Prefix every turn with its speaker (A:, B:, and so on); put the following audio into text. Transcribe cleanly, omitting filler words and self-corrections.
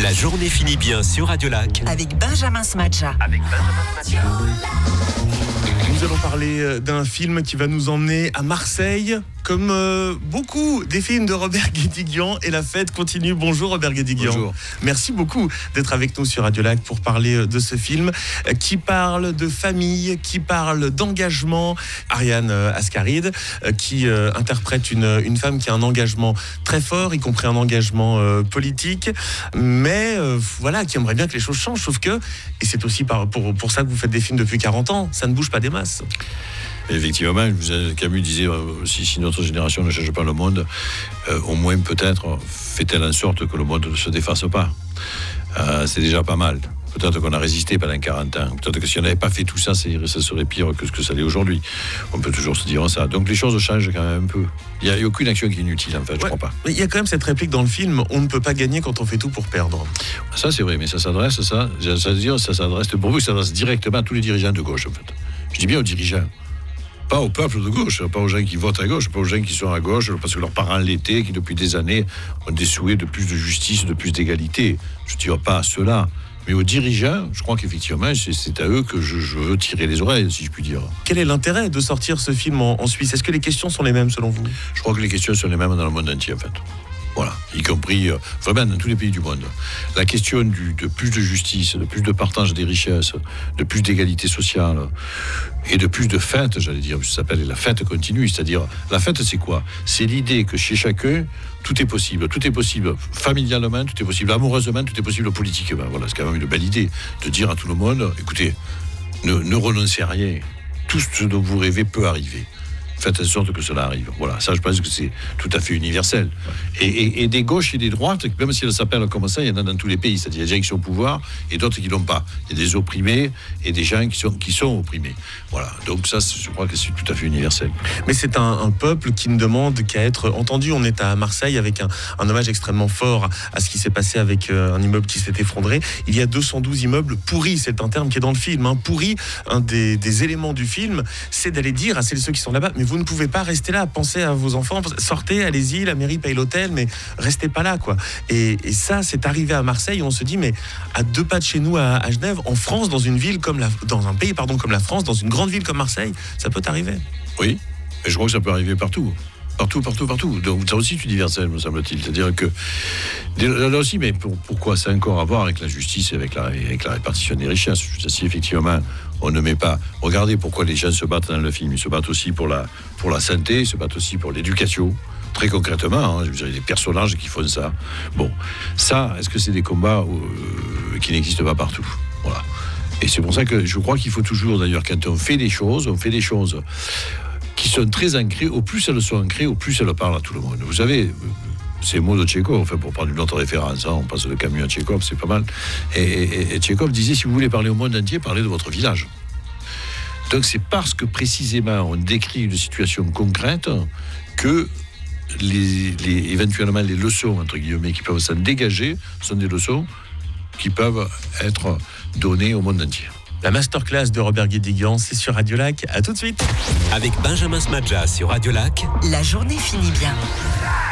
A: La journée finit bien sur Radio Lac.
B: Avec Benjamin Smadja.
C: Nous allons parler d'un film qui va nous emmener à Marseille, comme beaucoup des films de Robert Guédiguian. Et la fête continue. Bonjour Robert Guédiguian.
D: Bonjour.
C: Merci beaucoup d'être avec nous sur Radio Lac pour parler de ce film qui parle de famille, qui parle d'engagement. Ariane Ascaride qui interprète une femme qui a un engagement très fort, y compris un engagement politique, mais voilà, qui aimerait bien que les choses changent. Sauf que, et c'est aussi pour ça que vous faites des films depuis 40 ans, ça ne bouge pas des masses.
D: Effectivement, Camus disait si notre génération ne change pas le monde, au moins peut-être fait-elle en sorte que le monde ne se défasse pas. C'est déjà pas mal. Peut-être qu'on a résisté pendant 40 ans. Peut-être que si on n'avait pas fait tout ça, ça serait pire que ce que ça l'est aujourd'hui. On peut toujours se dire ça. Donc les choses changent quand même un peu. Il n'y a aucune action qui est inutile, en fait, je crois pas.
C: Mais il y a quand même cette réplique dans le film, on ne peut pas gagner quand on fait tout pour perdre.
D: Ça, c'est vrai, mais ça s'adresse directement à tous les dirigeants de gauche, en fait. Je dis bien aux dirigeants. Pas au peuple de gauche, pas aux gens qui votent à gauche, pas aux gens qui sont à gauche parce que leurs parents l'étaient, qui depuis des années ont des souhaits de plus de justice, de plus d'égalité. Je ne dirais pas à ceux-là. Mais aux dirigeants, je crois qu'effectivement, c'est à eux que je veux tirer les oreilles, si je puis dire.
C: Quel est l'intérêt de sortir ce film en Suisse ? Est-ce que les questions sont les mêmes selon vous ?
D: Je crois que les questions sont les mêmes dans le monde entier, en fait. Voilà, y compris vraiment dans tous les pays du monde. La question de plus de justice, de plus de partage des richesses, de plus d'égalité sociale et de plus de fête, j'allais dire, ça s'appelle la fête continue. C'est-à-dire, la fête, c'est quoi ? C'est l'idée que chez chacun, tout est possible. Tout est possible familialement, tout est possible amoureusement, tout est possible politiquement. Voilà, c'est quand même une belle idée de dire à tout le monde, écoutez, ne renoncez à rien. Tout ce dont vous rêvez peut arriver. Faites en sorte que cela arrive. Voilà, ça je pense que c'est tout à fait universel. Et des gauches et des droites, même si elles s'appellent comme ça, il y en a dans tous les pays. C'est-à-dire il y a des gens qui sont au pouvoir et d'autres qui ne l'ont pas. Il y a des opprimés et des gens qui sont opprimés. Voilà, donc ça je crois que c'est tout à fait universel.
C: Mais c'est un peuple qui ne demande qu'à être entendu. On est à Marseille avec un hommage extrêmement fort à ce qui s'est passé avec un immeuble qui s'est effondré. Il y a 212 immeubles pourris, c'est un terme qui est dans le film. Pourri, un des éléments du film, c'est d'aller dire à celles et ceux qui sont là-bas, mais vous ne pouvez pas rester là, pensez à vos enfants, sortez, allez-y, la mairie paye l'hôtel, mais restez pas là, quoi. Et ça, c'est arrivé à Marseille, on se dit, mais à 2 pas de chez nous, à Genève, en France, dans un pays comme la France, dans une grande ville comme Marseille, ça peut arriver.
D: Oui, et je crois que ça peut arriver partout. Partout. Donc ça aussi c'est universel, me semble-t-il. C'est-à-dire que là aussi, mais pourquoi ça a encore à voir avec la justice et avec la répartition des richesses ? Si effectivement on ne met pas. Regardez pourquoi les gens se battent dans le film. Ils se battent aussi pour la santé, ils se battent aussi pour l'éducation. Très concrètement, je veux dire, il y a des personnages qui font ça. Bon, ça, est-ce que c'est des combats qui n'existent pas partout ? Voilà. Et c'est pour ça que je crois qu'il faut toujours, d'ailleurs, quand on fait des choses qui sont très ancrées. Au plus elles sont ancrées, au plus elles parlent à tout le monde. Vous savez, ces mots de Tchekhov, enfin, pour prendre une autre référence, on passe de Camus à Tchekhov, c'est pas mal. Et Tchekhov disait, si vous voulez parler au monde entier, parlez de votre village. Donc c'est parce que précisément on décrit une situation concrète que éventuellement les leçons, entre guillemets, qui peuvent s'en dégager, sont des leçons qui peuvent être données au monde entier.
C: La masterclass de Robert Guédiguian, c'est sur Radio Lac. À tout de suite.
A: Avec Benjamin Smadja sur Radio Lac.
B: La journée finit bien.